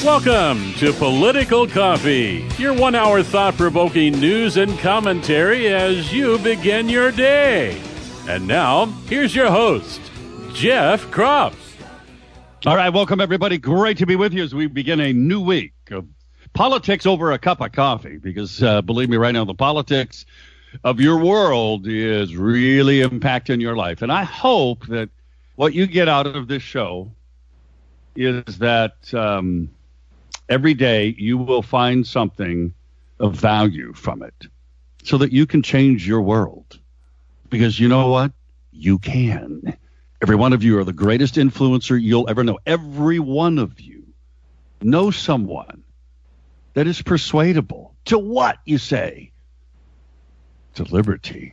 Welcome to Political Coffee, your 1 hour thought-provoking news and commentary as you begin your day. And now, here's your host, Jeff Kropf. All right, welcome everybody. Great to be with you as we begin a new week of politics over a cup of coffee, because believe me right now, the politics of your world is really impacting your life. And I hope that what you get out of this show is that every day you will find something of value from it so that you can change your world. Because you know what? You can. Every one of you are the greatest influencer you'll ever know. Every one of you knows someone that is persuadable to what you say? To liberty.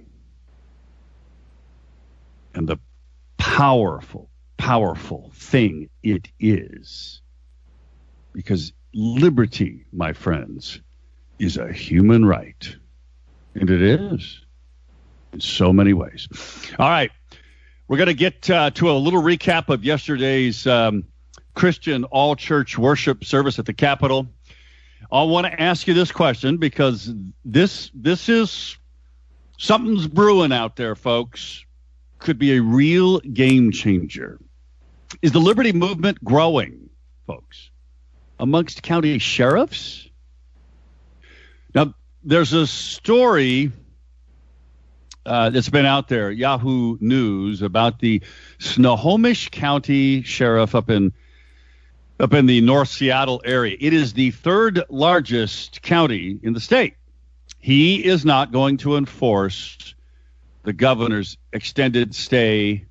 And the powerful thing it is. Because liberty, my friends, is a human right. And it is in so many ways. All right. We're going to get to a little recap of yesterday's Christian all-church worship service at the Capitol. I want to ask you this question because this is something's brewing out there, folks. Could be a real game changer. Is the liberty movement growing, folks, amongst county sheriffs? Now, there's a story that's been out there, Yahoo News, about the Snohomish County Sheriff up in the North Seattle area. It is the third largest county in the state. He is not going to enforce the governor's extended stay-at-home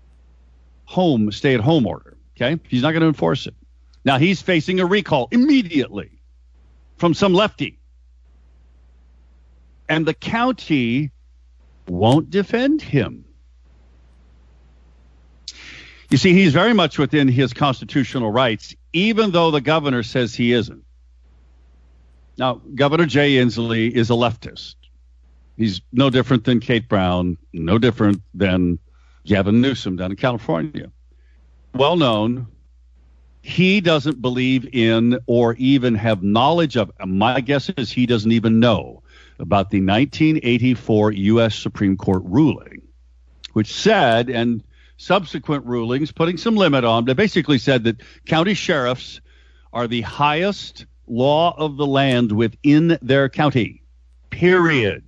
order. Okay, he's not going to enforce it. Now he's facing a recall immediately from some lefty, and the county won't defend him. You see, he's very much within his constitutional rights, even though the governor says he isn't. Now, Governor Jay Inslee is a leftist. He's no different than Kate Brown, no different than Gavin Newsom down in California. Well known. He doesn't believe in or even have knowledge of, my guess is he doesn't even know about the 1984 U.S. Supreme Court ruling, which said, and subsequent rulings putting some limit on, they basically said that county sheriffs are the highest law of the land within their county, period.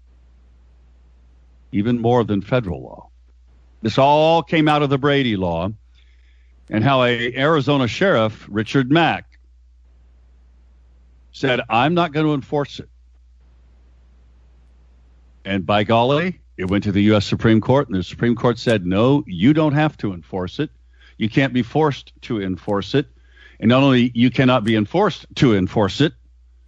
Even more than federal law. This all came out of the Brady Law, and how a Arizona sheriff, Richard Mack, said, I'm not going to enforce it. And by golly, it went to the U.S. Supreme Court, and the Supreme Court said, no, you don't have to enforce it. You can't be forced to enforce it. And not only you cannot be enforced to enforce it,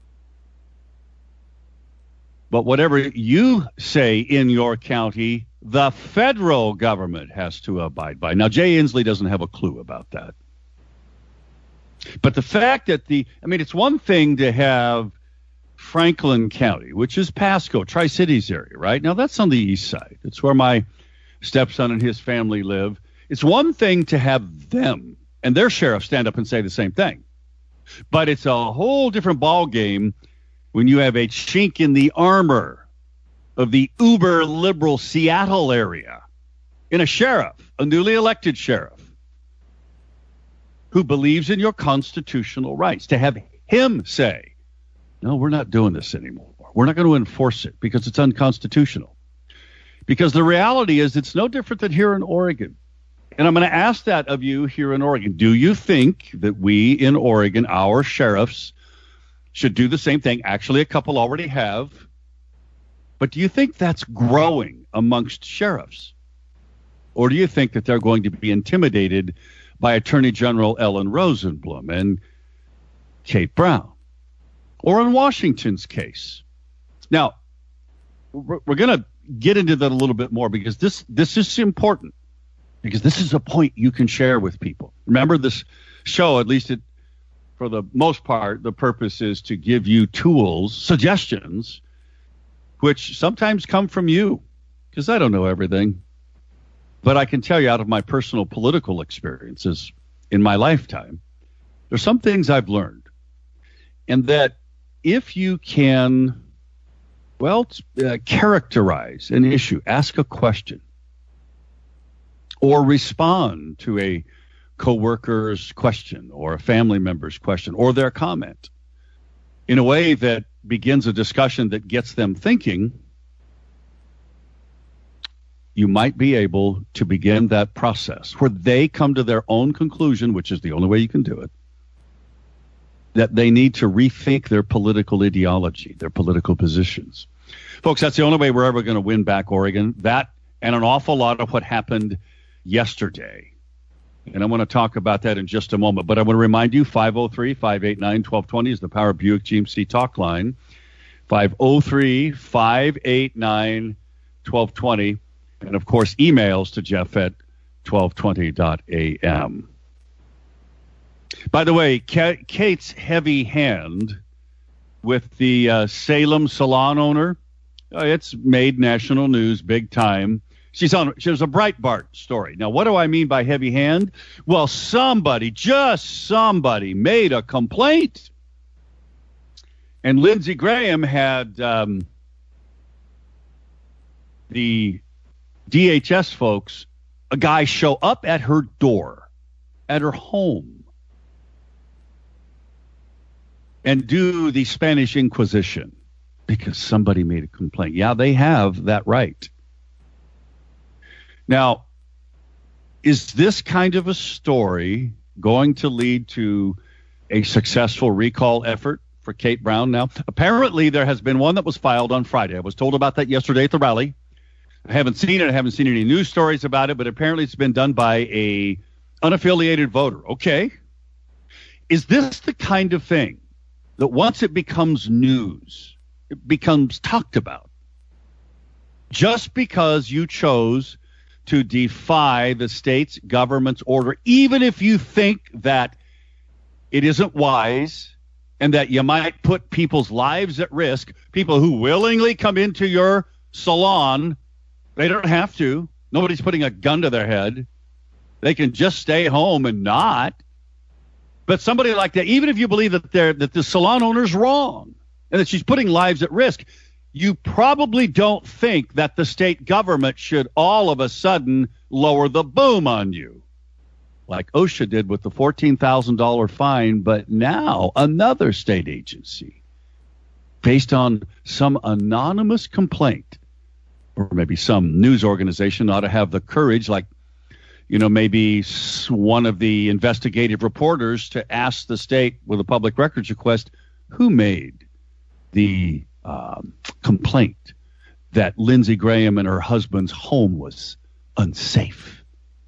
but whatever you say in your county, the federal government has to abide by. Now, Jay Inslee doesn't have a clue about that. But the fact that it's one thing to have Franklin County, which is Pasco, Tri-Cities area, right? Now, that's on the east side. It's where my stepson and his family live. It's one thing to have them and their sheriff stand up and say the same thing. But it's a whole different ballgame when you have a chink in the armor of the uber-liberal Seattle area in a sheriff, a newly elected sheriff, who believes in your constitutional rights, to have him say, no, we're not doing this anymore. We're not going to enforce it because it's unconstitutional. Because the reality is it's no different than here in Oregon. And I'm going to ask that of you here in Oregon. Do you think that we in Oregon, our sheriffs, should do the same thing? Actually, a couple already have. But do you think that's growing amongst sheriffs? Or do you think that they're going to be intimidated by Attorney General Ellen Rosenblum and Kate Brown? Or in Washington's case? Now, we're going to get into that a little bit more because this is important. Because this is a point you can share with people. Remember, this show, at least for the most part, the purpose is to give you tools, suggestions, which sometimes come from you, because I don't know everything. But I can tell you out of my personal political experiences in my lifetime There's some things I've learned, and that if you can, characterize an issue, ask a question, or respond to a coworker's question or a family member's question or their comment in a way that begins a discussion that gets them thinking, you might be able to begin that process where they come to their own conclusion, which is the only way you can do it, that they need to rethink their political ideology, their political positions. Folks, that's the only way we're ever going to win back Oregon. That and an awful lot of what happened yesterday. And I want to talk about that in just a moment. But I want to remind you, 503-589-1220 is the Power Buick GMC talk line. 503-589-1220. And, of course, emails to Jeff at 1220.am. By the way, Kate's heavy hand with the Salem salon owner, it's made national news big time. She was a Breitbart story. Now, what do I mean by heavy hand? Well, somebody made a complaint. And Lindsey Graham had the DHS folks, a guy show up at her door, at her home, and do the Spanish Inquisition because somebody made a complaint. Yeah, they have that right. Now, is this kind of a story going to lead to a successful recall effort for Kate Brown now? Apparently, there has been one that was filed on Friday. I was told about that yesterday at the rally. I haven't seen it. I haven't seen any news stories about it, but apparently it's been done by a unaffiliated voter. Okay. Is this the kind of thing that once it becomes news, it becomes talked about? Just because you chose to defy the state's government's order, even if you think that it isn't wise and that you might put people's lives at risk, people who willingly come into your salon, they don't have to. Nobody's putting a gun to their head. They can just stay home and not. But somebody like that, even if you believe that the salon owner's wrong and that she's putting lives at risk, you probably don't think that the state government should all of a sudden lower the boom on you, like OSHA did with the $14,000 fine, but now another state agency, based on some anonymous complaint, or maybe some news organization ought to have the courage, like, maybe one of the investigative reporters, to ask the state with a public records request, who made the complaint that Lindsey Graham and her husband's home was unsafe.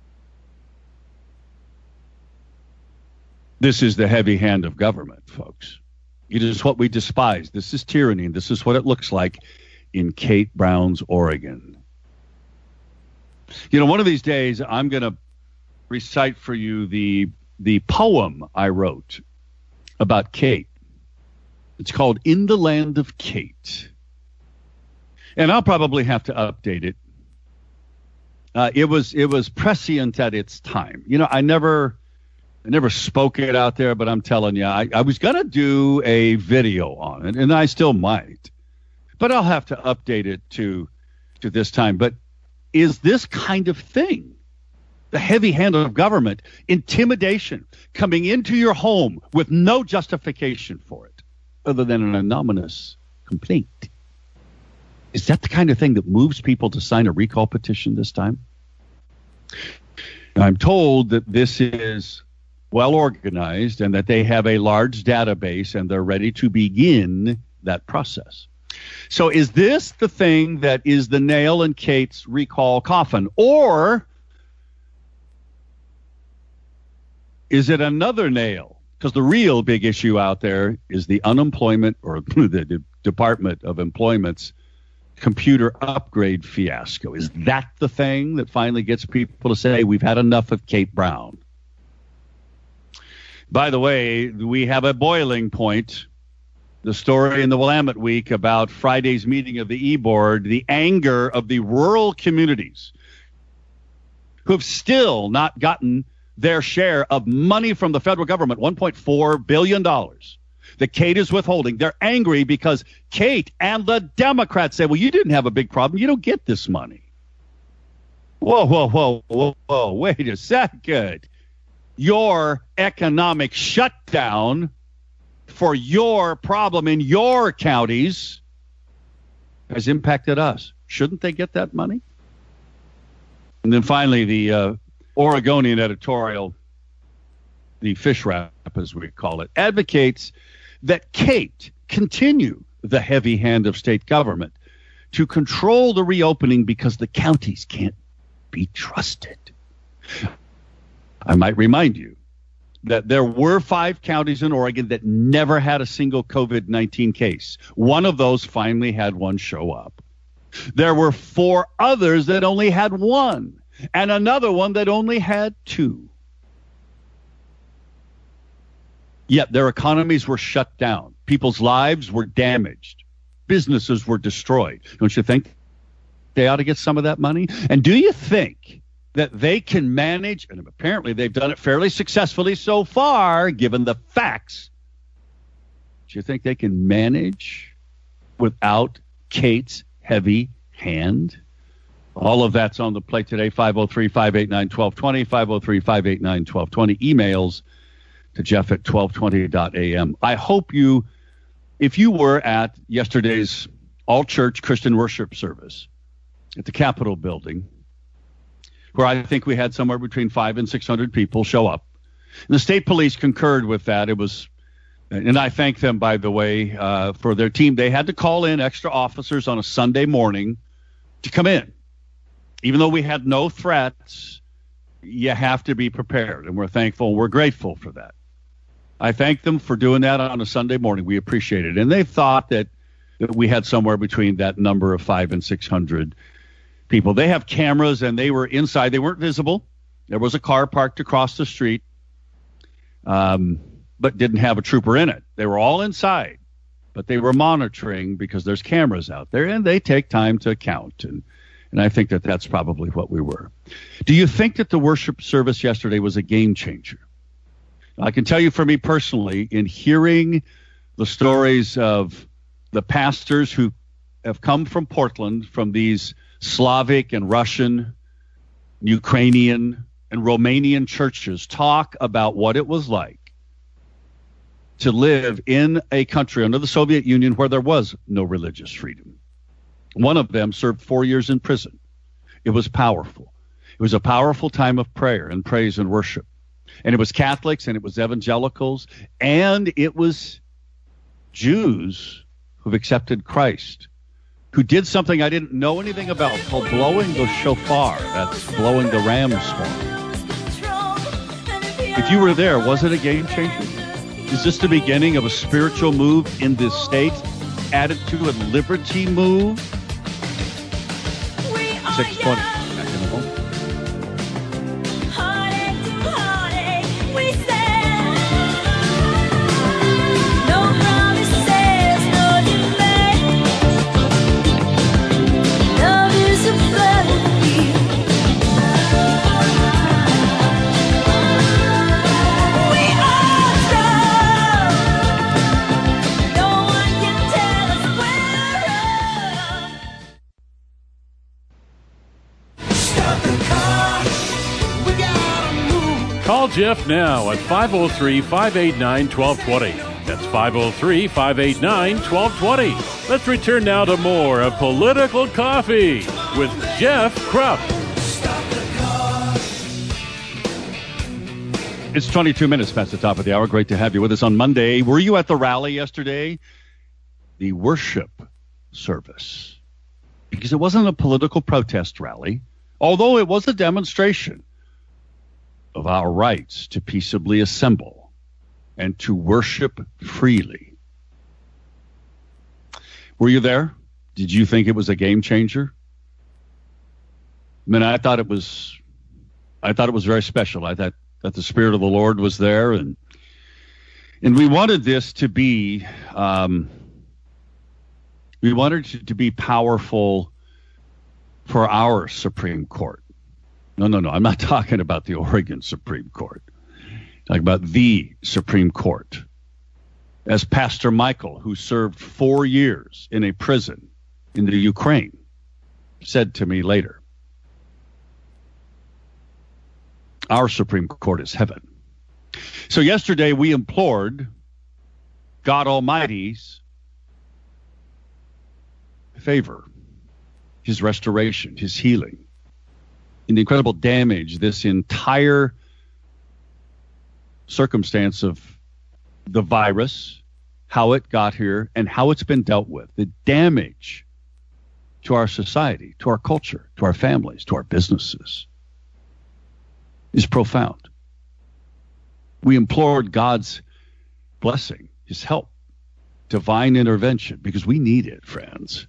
This is the heavy hand of government, folks. It is what we despise. This is tyranny. This is what it looks like in Kate Brown's Oregon. One of these days, I'm going to recite for you the poem I wrote about Kate. It's called In the Land of Kate. And I'll probably have to update it. It was prescient at its time. I never spoke it out there, but I'm telling you, I was going to do a video on it, and I still might. But I'll have to update it to this time. But is this kind of thing, the heavy hand of government, intimidation, coming into your home with no justification for it other than an anonymous complaint, is that the kind of thing that moves people to sign a recall petition this time? I'm told that this is well organized and that they have a large database and they're ready to begin that process. So is this the thing that is the nail in Kate's recall coffin? Or is it another nail? Because the real big issue out there is the unemployment, or the Department of Employment's computer upgrade fiasco. Is that the thing that finally gets people to say, we've had enough of Kate Brown? By the way, we have a boiling point. The story in the Willamette Week about Friday's meeting of the E-Board, the anger of the rural communities who have still not gotten their share of money from the federal government, $1.4 billion, that Kate is withholding. They're angry because Kate and the Democrats say, well, you didn't have a big problem. You don't get this money. Whoa, wait a second. Your economic shutdown for your problem in your counties has impacted us. Shouldn't they get that money? And then finally, the Oregonian editorial, the fish wrap, as we call it, advocates that Kate continue the heavy hand of state government to control the reopening because the counties can't be trusted. I might remind you that there were 5 counties in Oregon that never had a single COVID-19 case. One of those finally had one show up. There were 4 others that only had 1, and another one that only had 2. Yet their economies were shut down. People's lives were damaged. Businesses were destroyed. Don't you think they ought to get some of that money? And do you think that they can manage, and apparently they've done it fairly successfully so far, given the facts, do you think they can manage without Kate's heavy hand? All of that's on the plate today. 503-589-1220, 503-589-1220. Emails to Jeff at 1220.am. I hope you, if you were at yesterday's all-church Christian worship service at the Capitol building, where I think we had somewhere between 500 and 600 people show up, and the state police concurred with that. It was, and I thank them, by the way, for their team. They had to call in extra officers on a Sunday morning to come in. Even though we had no threats, you have to be prepared, and we're thankful and we're grateful for that. I thank them for doing that on a Sunday morning. We appreciate it. And they thought that we had somewhere between that number of 500 and 600 people. They have cameras, and they were inside. They weren't visible. There was a car parked across the street, but didn't have a trooper in it. They were all inside, but they were monitoring because there's cameras out there, and they take time to count. And I think that that's probably what we were. Do you think that the worship service yesterday was a game changer? I can tell you, for me personally, in hearing the stories of the pastors who have come from Portland, from these Slavic and Russian, Ukrainian, and Romanian churches, talk about what it was like to live in a country under the Soviet Union where there was no religious freedom. One of them served 4 years in prison. It was powerful. It was a powerful time of prayer and praise and worship. And it was Catholics, and it was evangelicals, and it was Jews who've accepted Christ, who did something I didn't know anything about called blowing the shofar. That's blowing the ram's horn. If you were there, was it a game changer? Is this the beginning of a spiritual move in this state, added to a liberty move? 620. Back in a moment. Call Jeff now at 503-589-1220. That's 503-589-1220. Let's return now to more of Political Coffee with Jeff Krupp. It's 22 minutes past the top of the hour. Great to have you with us on Monday. Were you at the rally yesterday? The worship service. Because it wasn't a political protest rally, although it was a demonstration of our rights to peaceably assemble and to worship freely. Were you there? Did you think it was a game changer? I mean, I thought it was very special. I thought that the Spirit of the Lord was there, and we wanted this to be we wanted it to be powerful for our Supreme Court. No. I'm not talking about the Oregon Supreme Court. I'm talking about the Supreme Court. As Pastor Michael, who served 4 years in a prison in the Ukraine, said to me later, our Supreme Court is heaven. So yesterday we implored God Almighty's favor, his restoration, his healing, and the incredible damage this entire circumstance of the virus, how it got here, and how it's been dealt with, the damage to our society, to our culture, to our families, to our businesses, is profound. We implored God's blessing, his help, divine intervention, because we need it, friends.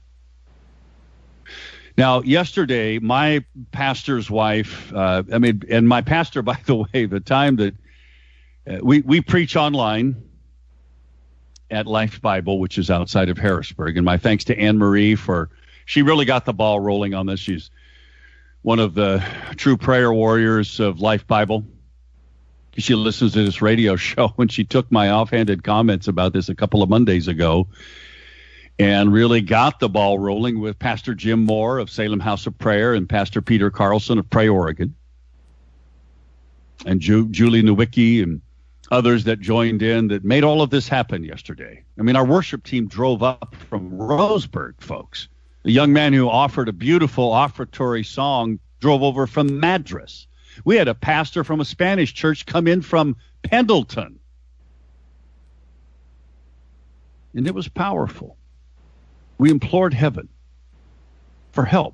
Now, yesterday, my pastor's wife, and my pastor, by the way, the time that we preach online at Life Bible, which is outside of Harrisburg, and my thanks to Anne Marie she really got the ball rolling on this. She's one of the true prayer warriors of Life Bible. She listens to this radio show, and she took my offhanded comments about this a couple of Mondays ago and really got the ball rolling with Pastor Jim Moore of Salem House of Prayer and Pastor Peter Carlson of Pray Oregon and Julie Nowicki and others that joined in that made all of this happen yesterday. I mean, our worship team drove up from Roseburg, folks. The young man who offered a beautiful offertory song drove over from Madras. We had a pastor from a Spanish church come in from Pendleton. And it was powerful. We implored heaven for help.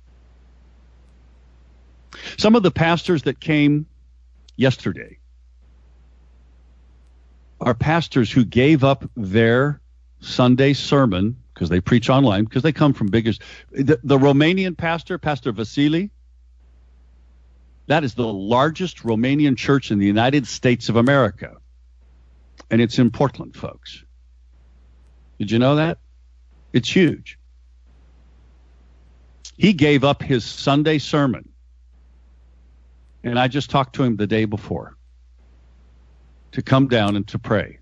Some of the pastors that came yesterday are pastors who gave up their Sunday sermon because they preach online, because they come from the Romanian pastor, Pastor Vasily, that is the largest Romanian church in the United States of America. And it's in Portland, folks. Did you know that? It's huge. He gave up his Sunday sermon. And I just talked to him the day before to come down and to pray.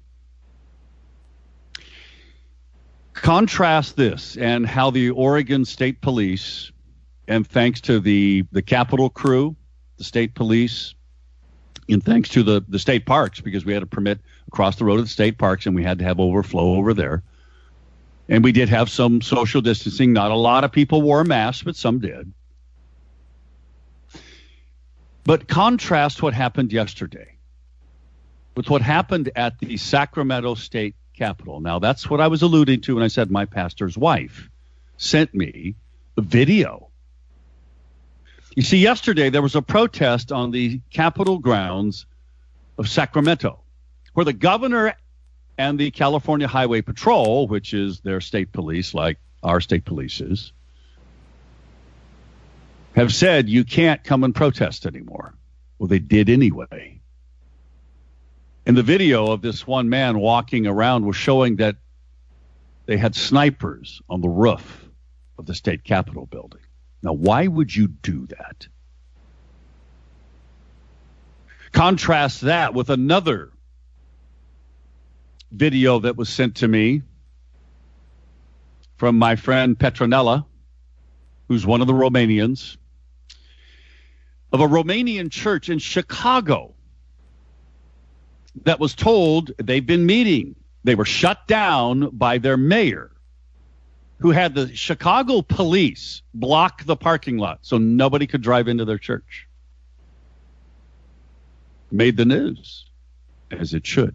Contrast this and how the Oregon State Police, and thanks to the Capitol crew, the state police, and thanks to the state parks, because we had a permit across the road at the state parks and we had to have overflow over there. And we did have some social distancing. Not a lot of people wore masks, but some did. But contrast what happened yesterday with what happened at the Sacramento State Capitol. Now, that's what I was alluding to when I said my pastor's wife sent me a video. You see, yesterday there was a protest on the Capitol grounds of Sacramento, where the governor and the California Highway Patrol, which is their state police like our state police is, have said you can't come and protest anymore. Well, they did anyway. And the video of this one man walking around was showing that they had snipers on the roof of the state Capitol building. Now, why would you do that? Contrast that with another video that was sent to me from my friend Petronella, who's one of the Romanians, of a Romanian church in Chicago that was told they've been meeting. They were shut down by their mayor, who had the Chicago police block the parking lot so nobody could drive into their church. Made the news, as it should.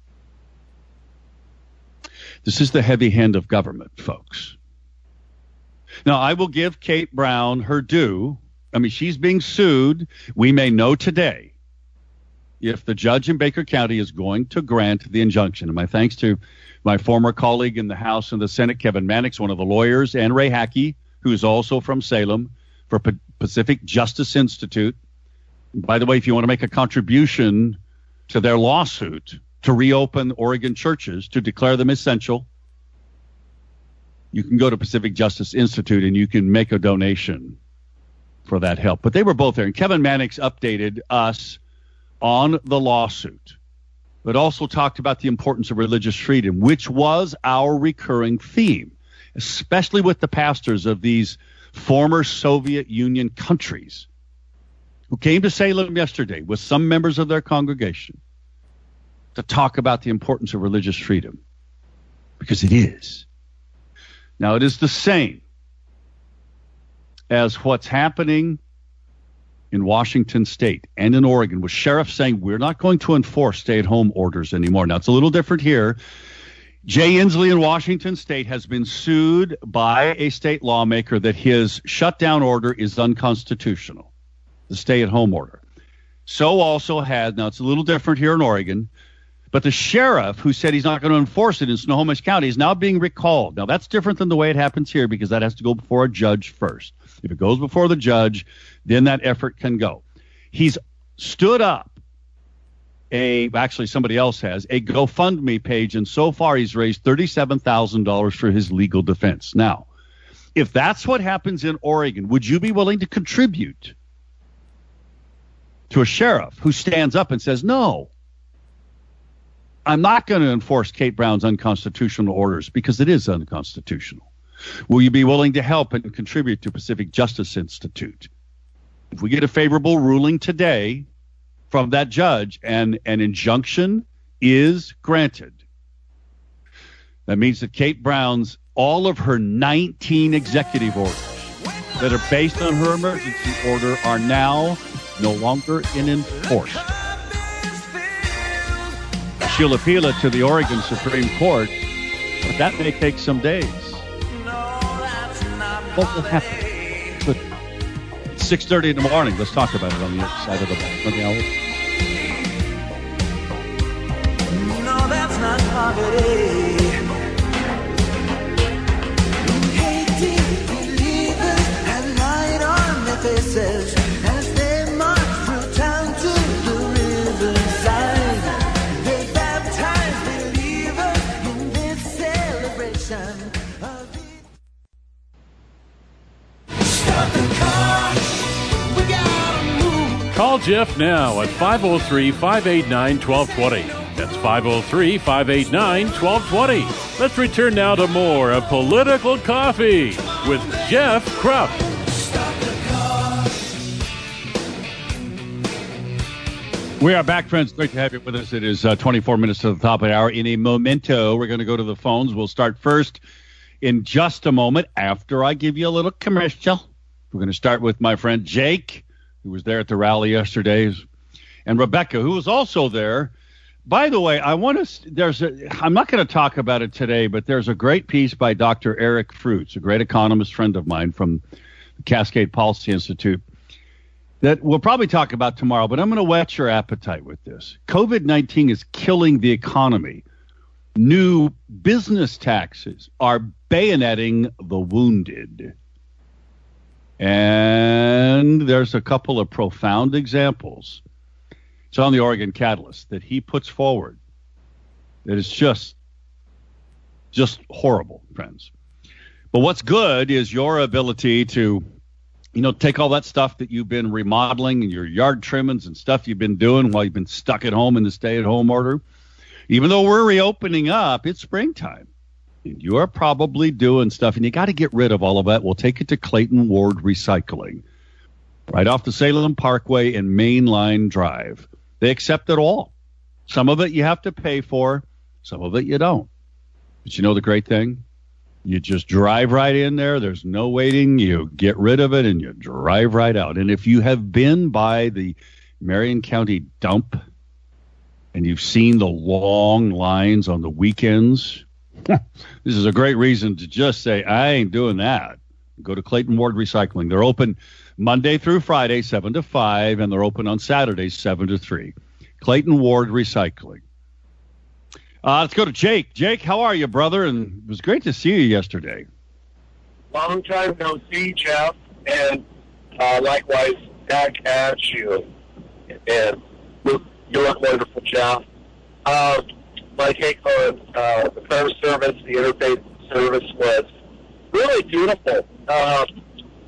This is the heavy hand of government, folks. Now, I will give Kate Brown her due. I mean, she's being sued. We may know today if the judge in Baker County is going to grant the injunction. And my thanks to my former colleague in the House and the Senate, Kevin Mannix, one of the lawyers, and Ray Hackey, who's also from Salem, for Pacific Justice Institute. By the way, if you want to make a contribution to their lawsuit to reopen Oregon churches, to declare them essential, you can go to Pacific Justice Institute and you can make a donation for that help. But they were both there. And Kevin Mannix updated us on the lawsuit, but also talked about the importance of religious freedom, which was our recurring theme, especially with the pastors of these former Soviet Union countries who came to Salem yesterday with some members of their congregation to talk about the importance of religious freedom, because it is. Now, it is the same as what's happening in Washington State and in Oregon, with sheriffs saying we're not going to enforce stay-at-home orders anymore. Now, it's a little different here. Jay Inslee in Washington State has been sued by a state lawmaker that his shutdown order is unconstitutional, the stay-at-home order. So also had, now it's a little different here in Oregon, but the sheriff who said he's not going to enforce it in Snohomish County is now being recalled. Now, that's different than the way it happens here, because that has to go before a judge first. If it goes before the judge, then that effort can go. He's stood up actually somebody else has, a GoFundMe page, and so far he's raised $37,000 for his legal defense. Now, if that's what happens in Oregon, would you be willing to contribute to a sheriff who stands up and says, no, I'm not going to enforce Kate Brown's unconstitutional orders because it is unconstitutional? Will you be willing to help and contribute to Pacific Justice Institute? If we get a favorable ruling today from that judge and an injunction is granted, that means that Kate Brown's, all of her 19 executive orders that are based on her emergency order are now no longer in force. She'll appeal it to the Oregon Supreme Court, but that may take some days. What will happen? Good. It's 6:30 in the morning. Let's talk about it on the other side of the ball. No, that's not poverty. Hating believers have light on their faces as they march through town to the riverside. They baptize believers in this celebration of the... Stop the car. We gotta move. Call Jeff now at 503-589-1220. That's 503-589-1220. Let's return now to more of Political Coffee with Jeff Krupp. We are back, friends. Great to have you with us. It is 24 minutes to the top of the hour. In a momento, we're going to go to the phones. We'll start first in just a moment after I give you a little commercial. We're going to start with my friend Jake, who was there at the rally yesterday, and Rebecca, who was also there. By the way, I'm not going to talk about it today, but there's a great piece by Dr. Eric Fruits, a great economist friend of mine from the Cascade Policy Institute, that we'll probably talk about tomorrow, but I'm going to whet your appetite with this. COVID-19 is killing the economy. New business taxes are bayoneting the wounded. And there's a couple of profound examples. It's on the Oregon Catalyst that he puts forward that is just horrible, friends. But what's good is your ability to, take all that stuff that you've been remodeling and your yard trimmings and stuff you've been doing while you've been stuck at home in the stay-at-home order. Even though we're reopening up, it's springtime. And you are probably doing stuff, and you got to get rid of all of that. We'll take it to Clayton Ward Recycling, right off the Salem Parkway and Main Line Drive. They accept it all. Some of it you have to pay for, some of it you don't. But you know the great thing? You just drive right in there. There's no waiting. You get rid of it, and you drive right out. And if you have been by the Marion County dump and you've seen the long lines on the weekends, this is a great reason to just say, I ain't doing that. Go to Clayton Ward Recycling. They're open Monday through Friday, 7 to 5, and they're open on Saturdays, 7 to 3. Clayton Ward Recycling. Let's go to Jake. Jake, how are you, brother? And it was great to see you yesterday. Long time no see, Jeff, and likewise, back at you. And you look wonderful, Jeff. My take on the prayer service, the interfaith service, was really beautiful.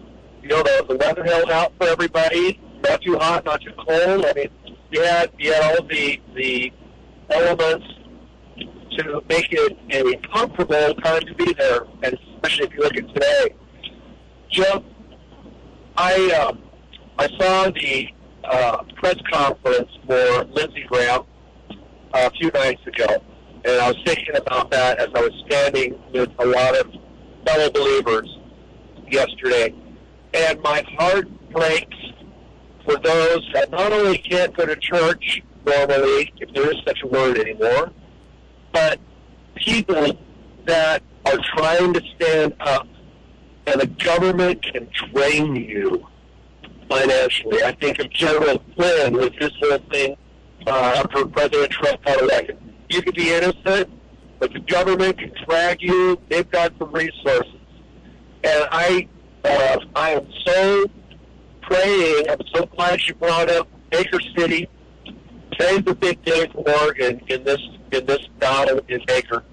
the weather held out for everybody. Not too hot, not too cold. I mean, you had all the elements to make it a comfortable time to be there, and especially if you look at today. Jim, I saw the press conference for Lindsey Graham a few nights ago, and I was thinking about that as I was standing with a lot of fellow believers yesterday, and my heart breaks for those that not only can't go to church normally, if there is such a word anymore, but people that are trying to stand up, and the government can drain you financially. I think of General Flynn with this whole thing after President Trump got elected. You could be innocent, but the government can drag you. They've got some resources. And I am so praying. I'm so glad you brought up Baker City. Today's the big day for Oregon in this battle in Baker.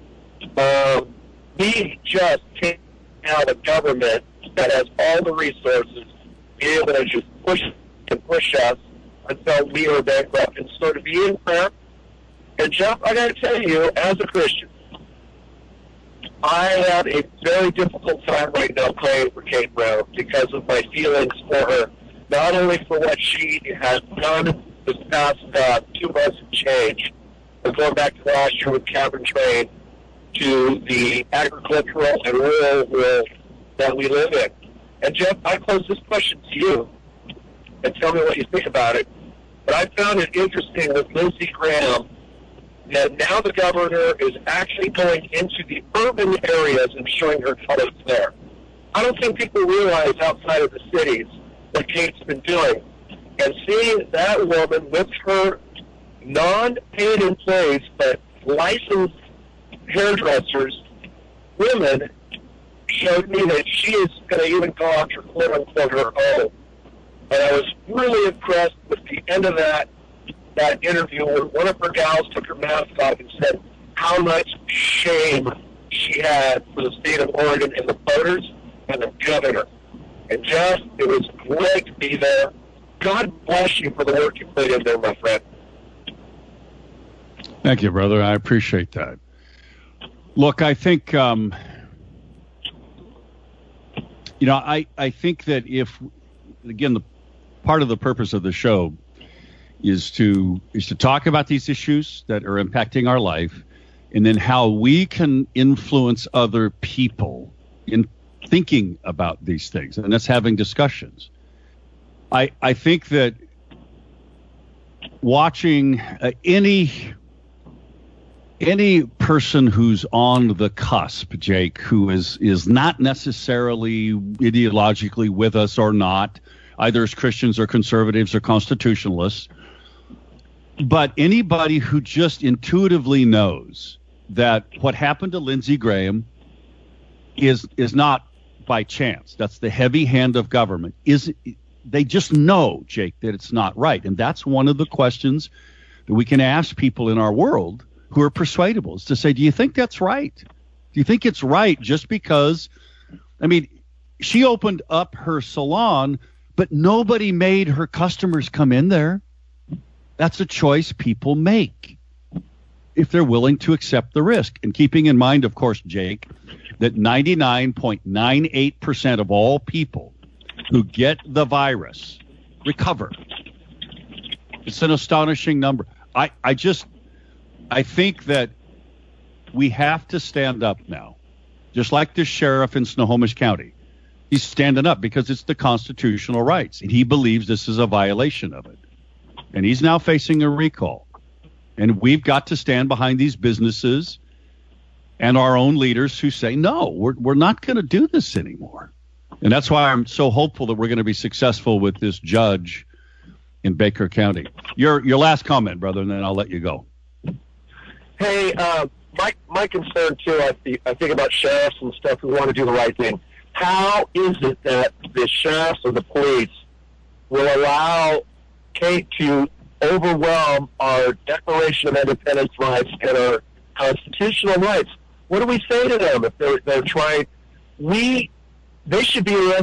We just can't have a government that has all the resources be able to just push us until we are bankrupt. And so to be in prayer, and Jeff, I got to tell you, as a Christian, I have a very difficult time right now praying for Kate Brown because of my feelings for her, not only for what she has done this past 2 months and change, but going back to last year with cap and trade, to the agricultural and rural world that we live in. And Jeff, I pose this question to you, and tell me what you think about it. But I found it interesting with Lindsey Graham that now the governor is actually going into the urban areas and showing her colors there. I don't think people realize outside of the cities what Kate's been doing. And seeing that woman with her non-paid employees, but licensed hairdressers, women, showed me that she is going to even go after quote-unquote her own. And I was really impressed with the end of that interview where one of her gals took her mask off and said how much shame she had for the state of Oregon and the voters and the governor. And Jeff, it was great to be there. God bless you for the work you put in there, my friend. Thank you, brother. I appreciate that. Look, I think, I think that if, again, the part of the purpose of the show is to talk about these issues that are impacting our life, and then how we can influence other people in thinking about these things, and that's having discussions. I think that watching any person who's on the cusp, Jake, who is not necessarily ideologically with us or not, either as Christians or conservatives or constitutionalists, but anybody who just intuitively knows that what happened to Lindsey Graham is not by chance. That's the heavy hand of government. They just know, Jake, that it's not right. And that's one of the questions that we can ask people in our world who are persuadable, is to say, do you think that's right? Do you think it's right just because, she opened up her salon, but nobody made her customers come in there. That's a choice people make if they're willing to accept the risk. And keeping in mind, of course, Jake, that 99.98% of all people who get the virus recover. It's an astonishing number. I think that we have to stand up now, just like the sheriff in Snohomish County. He's standing up because it's the constitutional rights, and he believes this is a violation of it. And he's now facing a recall. And we've got to stand behind these businesses and our own leaders who say, no, we're not going to do this anymore. And that's why I'm so hopeful that we're going to be successful with this judge in Baker County. Your last comment, brother, and then I'll let you go. Hey, my concern, too, I think about sheriffs and stuff who want to do the right thing. How is it that the sheriffs or the police will allow Kate to overwhelm our Declaration of Independence rights and our constitutional rights? What do we say to them if they're trying? They should be arresting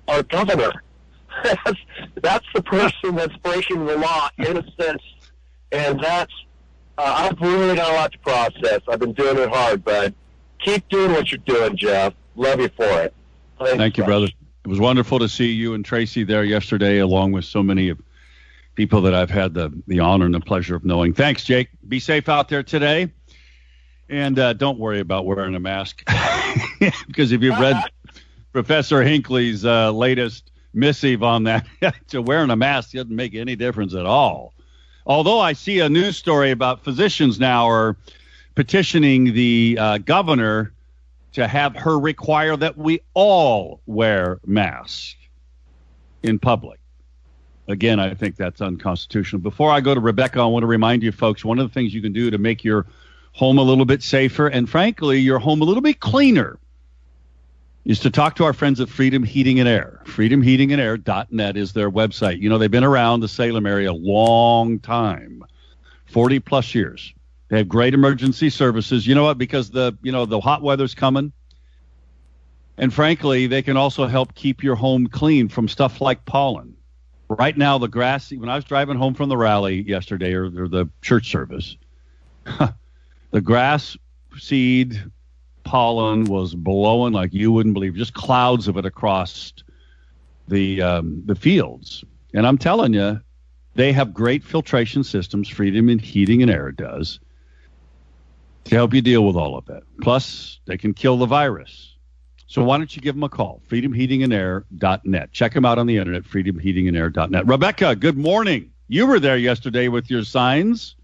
our governor. That's the person that's breaking the law in a sense, and that's I've really got a lot to process. I've been doing it hard, but keep doing what you're doing, Jeff. Love you for it. Thank you, brother. It was wonderful to see you and Tracy there yesterday, along with so many of people that I've had the honor and the pleasure of knowing. Thanks, Jake. Be safe out there today, and don't worry about wearing a mask, because if you've read Professor Hinckley's latest missive on that, to wearing a mask doesn't make any difference at all. Although I see a news story about physicians now are petitioning the governor to have her require that we all wear masks in public. Again, I think that's unconstitutional. Before I go to Rebecca, I want to remind you folks, one of the things you can do to make your home a little bit safer and, frankly, your home a little bit cleaner is to talk to our friends at Freedom Heating and Air. FreedomHeatingandAir.net is their website. You know, they've been around the Salem area a long time, 40-plus years. They have great emergency services. You know what? Because the hot weather's coming. And frankly, they can also help keep your home clean from stuff like pollen. Right now, the grass, when I was driving home from the rally yesterday or the church service, the grass seed pollen was blowing like you wouldn't believe, just clouds of it across the fields. And I'm telling you, they have great filtration systems, Freedom and Heating and Air does, to help you deal with all of that. Plus, they can kill the virus. So why don't you give them a call? FreedomHeatingandAir.net. Check them out on the internet, FreedomHeatingandAir.net. Rebecca, good morning. You were there yesterday with your signs.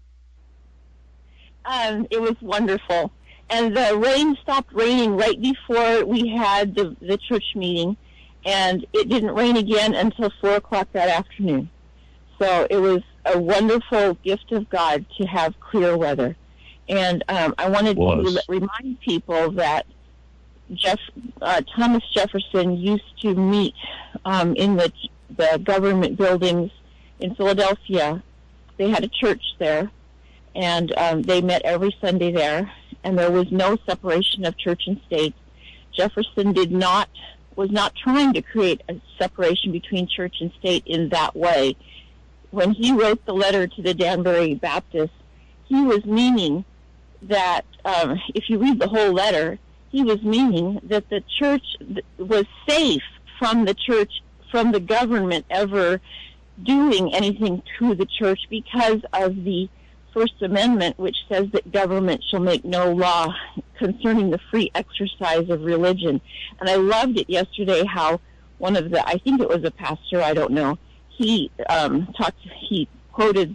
It was wonderful. And the rain stopped raining right before we had the church meeting, and it didn't rain again until 4 o'clock that afternoon. So it was a wonderful gift of God to have clear weather. And I wanted to remind people that Thomas Jefferson used to meet in the government buildings in Philadelphia. They had a church there, and they met every Sunday there, and there was no separation of church and state. Jefferson was not trying to create a separation between church and state in that way. When he wrote the letter to the Danbury Baptists, he was meaning that, if you read the whole letter, he was meaning that the church was safe from the government ever doing anything to the church because of the First Amendment, which says that government shall make no law concerning the free exercise of religion. And I loved it yesterday how one of I think it was a pastor, I don't know, he quoted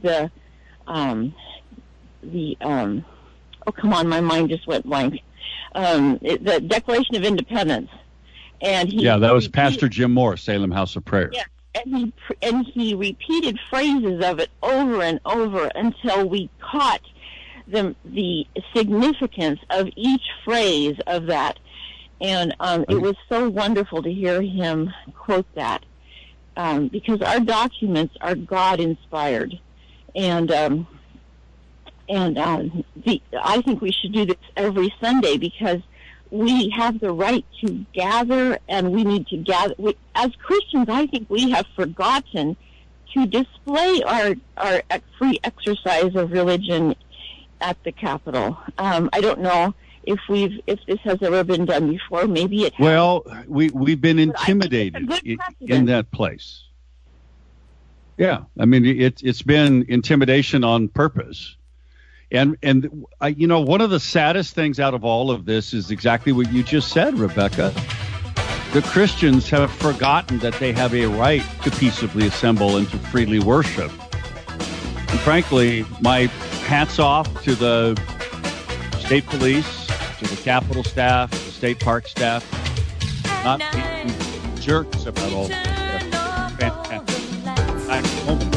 oh, come on, my mind just went blank. The Declaration of Independence. And that was Pastor Jim Moore, Salem House of Prayer. Yeah, and he repeated phrases of it over and over until we caught the significance of each phrase of that. And it was so wonderful to hear him quote that, because our documents are God-inspired. And I think we should do this every Sunday because we have the right to gather, and we need to gather. As Christians, I think we have forgotten to display our free exercise of religion at the Capitol. I don't know if this has ever been done before. Maybe it has. Well, we've been intimidated in that place. Yeah, I mean it's been intimidation on purpose. And one of the saddest things out of all of this is exactly what you just said, Rebecca. The Christians have forgotten that they have a right to peaceably assemble and to freely worship. And frankly, my hats off to the state police, to the Capitol staff, the state park staff, not being jerks about all this. Fantastic. I'm home.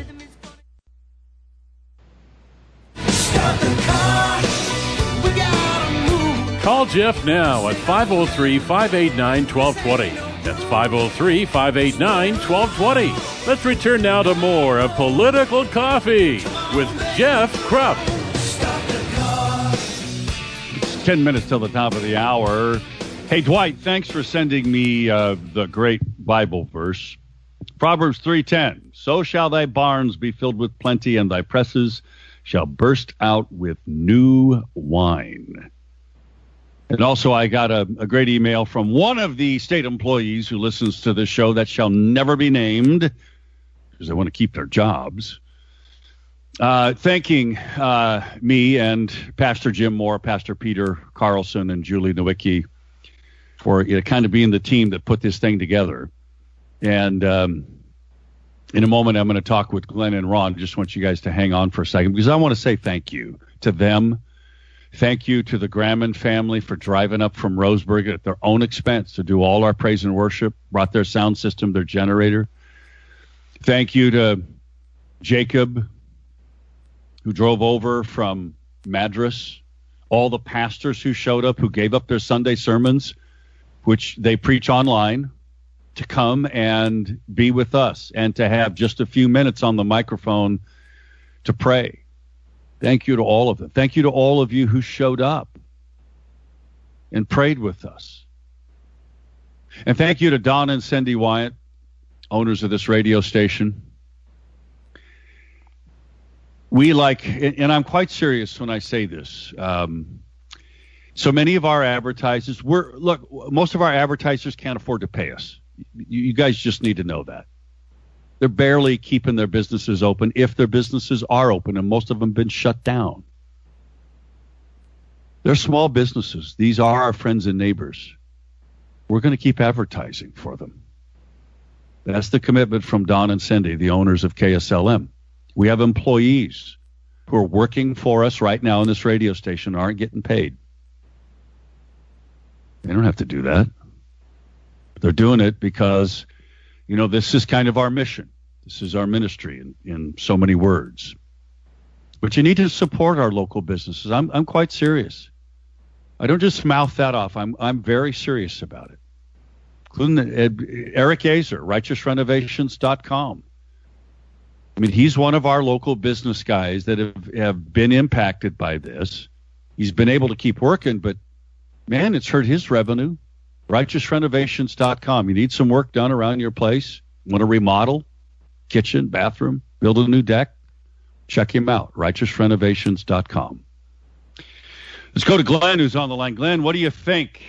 Start the car. We got Jeff now at 503-589-1220. That's 503-589-1220. Let's return now to more of Political Coffee with Jeff Krupp. It's 10 minutes till the top of the hour. Hey, Dwight, thanks for sending me the great Bible verse. Proverbs 3:10, so shall thy barns be filled with plenty, and thy presses shall burst out with new wine. And also, I got a great email from one of the state employees who listens to this show that shall never be named because they want to keep their jobs, thanking me and Pastor Jim Moore, Pastor Peter Carlson, and Julie Nowicki for kind of being the team that put this thing together. And in a moment, I'm going to talk with Glenn and Ron. I just want you guys to hang on for a second because I want to say thank you to them. Thank you to the Gramman family for driving up from Roseburg at their own expense to do all our praise and worship, brought their sound system, their generator. Thank you to Jacob, who drove over from Madras, all the pastors who showed up, who gave up their Sunday sermons, which they preach online, to come and be with us and to have just a few minutes on the microphone to pray. Thank you to all of them. Thank you to all of you who showed up and prayed with us. And thank you to Don and Cindy Wyatt, owners of this radio station. We and I'm quite serious when I say this, so many of our advertisers, most of our advertisers can't afford to pay us. You guys just need to know that. They're barely keeping their businesses open, if their businesses are open, and most of them have been shut down. They're small businesses. These are our friends and neighbors. We're going to keep advertising for them. That's the commitment from Don and Cindy, the owners of KSLM. We have employees who are working for us right now in this radio station and aren't getting paid. They don't have to do that. They're doing it because this is kind of our mission. This is our ministry in so many words. But you need to support our local businesses. I'm quite serious. I don't just mouth that off. I'm very serious about it. Including Eric Azer, righteousrenovations.com. I mean, he's one of our local business guys that have been impacted by this. He's been able to keep working, but man, it's hurt his revenue. RighteousRenovations.com. You need some work done around your place? Want to remodel? Kitchen, bathroom, build a new deck? Check him out, RighteousRenovations.com. Let's go to Glenn, who's on the line. Glenn, what do you think?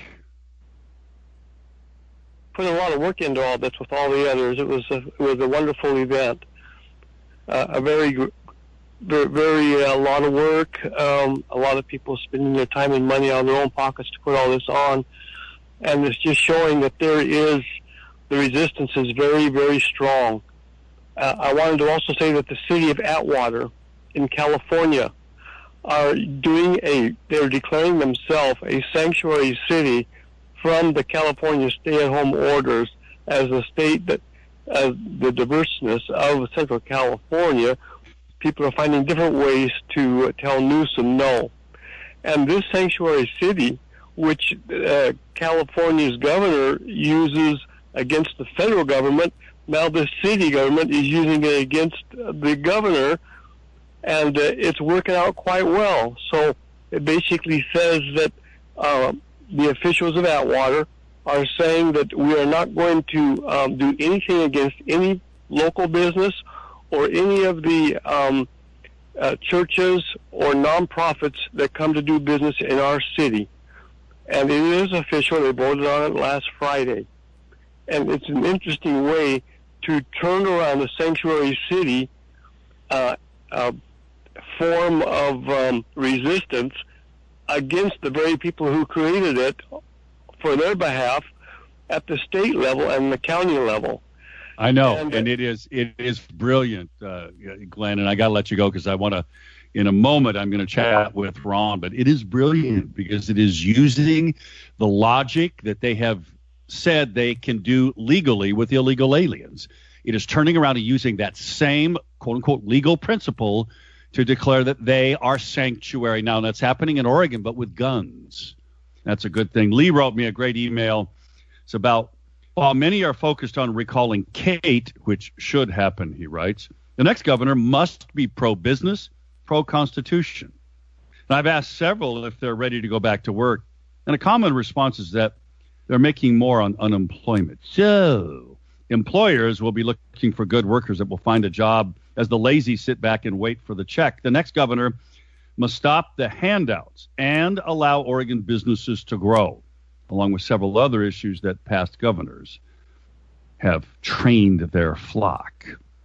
Put a lot of work into all this with all the others. It was a wonderful event. A very a lot of work. A lot of people spending their time and money out of their own pockets to put all this on. And it's just showing that the resistance is very, very strong. I wanted to also say that the city of Atwater in California they're declaring themselves a sanctuary city from the California stay-at-home orders as a state that, as the diverseness of Central California, people are finding different ways to tell Newsom no. And this sanctuary city, which California's governor uses against the federal government, now the city government is using it against the governor, and it's working out quite well. So it basically says that the officials of Atwater are saying that we are not going to do anything against any local business or any of the churches or nonprofits that come to do business in our city. And it is official. They voted on it last Friday. And it's an interesting way to turn around a sanctuary city form of resistance against the very people who created it for their behalf at the state level and the county level. I know, and it is brilliant, Glenn, and I got to let you go because I want to, in a moment, I'm going to chat with Ron, but it is brilliant because it is using the logic that they have said they can do legally with illegal aliens. It is turning around and using that same, quote-unquote, legal principle to declare that they are sanctuary. Now, that's happening in Oregon, but with guns. That's a good thing. Lee wrote me a great email. It's about, while many are focused on recalling Kate, which should happen, he writes, the next governor must be pro-business, pro-constitution. And I've asked several if they're ready to go back to work. And a common response is that they're making more on unemployment. So employers will be looking for good workers that will find a job as the lazy sit back and wait for the check. The next governor must stop the handouts and allow Oregon businesses to grow, along with several other issues that past governors have trained their flock.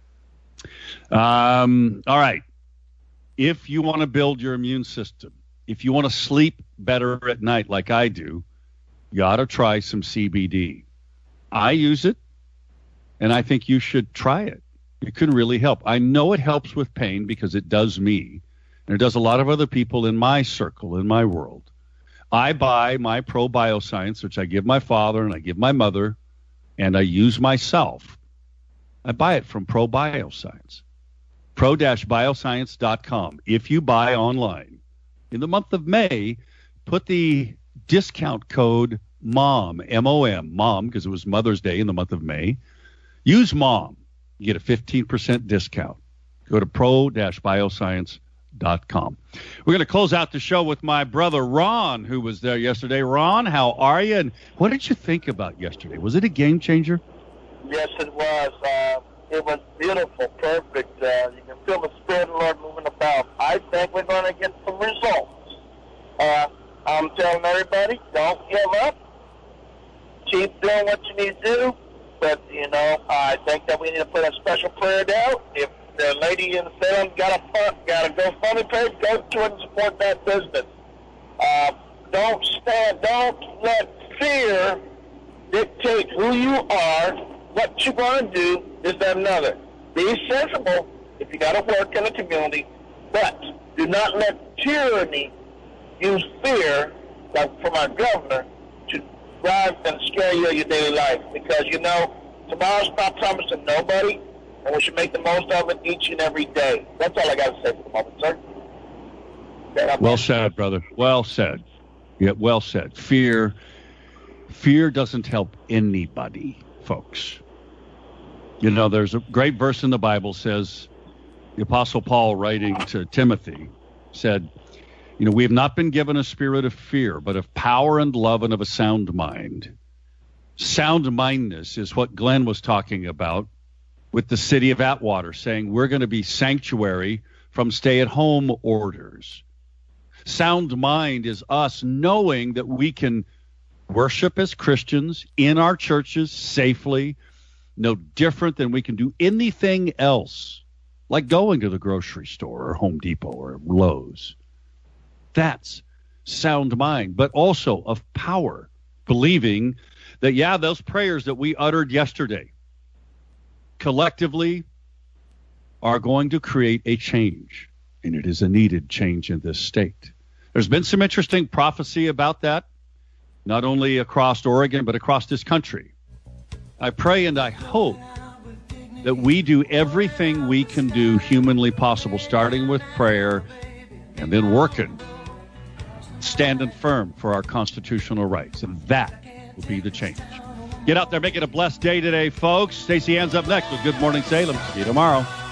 All right. If you want to build your immune system, if you want to sleep better at night like I do, you ought to try some CBD. I use it, and I think you should try it. It can really help. I know it helps with pain because it does me, and it does a lot of other people in my circle, in my world. I buy my Pro Bioscience, which I give my father and I give my mother, and I use myself. I buy it from Pro Bioscience, pro-bioscience.com. If you buy online, in the month of May, put the discount code MOM, M-O-M, MOM, because it was Mother's Day in the month of May. Use MOM. You get a 15% discount. Go to pro-bioscience.com. We're going to close out the show with my brother Ron, who was there yesterday. Ron, how are you? And what did you think about yesterday? Was it a game changer? Yes, it was. It was beautiful, perfect. You can feel the Spirit of the Lord moving about. I think we're going to get some results. I'm telling everybody, don't give up. Keep doing what you need to do. But, I think that we need to put a special prayer down. If the lady in Salem got a GoFundMe page, go to it and support that business. Don't let fear dictate who you are, what you're going to do, this, that, and another. Be sensible if you got to work in the community, but do not let tyranny use fear, like from our governor, to drive and scare you of your daily life. Because, tomorrow's not promised to nobody, and we should make the most of it each and every day. That's all I got to say for the moment, sir. Well said, brother. Well said. Yeah, well said. Fear doesn't help anybody, folks. There's a great verse in the Bible says, the Apostle Paul writing to Timothy said, we have not been given a spirit of fear, but of power and love and of a sound mind. Sound-mindedness is what Glenn was talking about with the city of Atwater, saying we're going to be sanctuary from stay-at-home orders. Sound mind is us knowing that we can worship as Christians in our churches safely, no different than we can do anything else, like going to the grocery store or Home Depot or Lowe's. That's sound mind, but also of power, believing that, those prayers that we uttered yesterday collectively are going to create a change, and it is a needed change in this state. There's been some interesting prophecy about that, not only across Oregon, but across this country. I pray and I hope that we do everything we can do humanly possible, starting with prayer and then working, standing firm for our constitutional rights. And that will be the change. Get out there, make it a blessed day today, folks. Stacey Ann's up next with Good Morning Salem. See you tomorrow.